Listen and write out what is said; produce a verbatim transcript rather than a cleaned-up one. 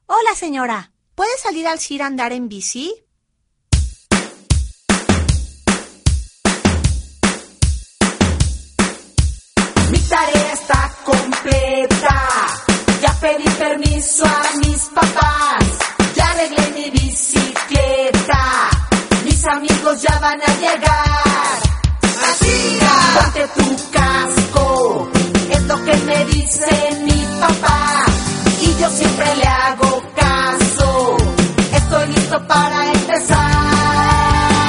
Hola, señora. ¿Puede salir al C I R a andar en bici? Mi tarea está completa. Ya pedí permiso a mis papás. Ya arreglé mi bicicleta. Mis amigos ya van a llegar. ¡Así! Ponte tu casco. Es lo que me dice mi papá.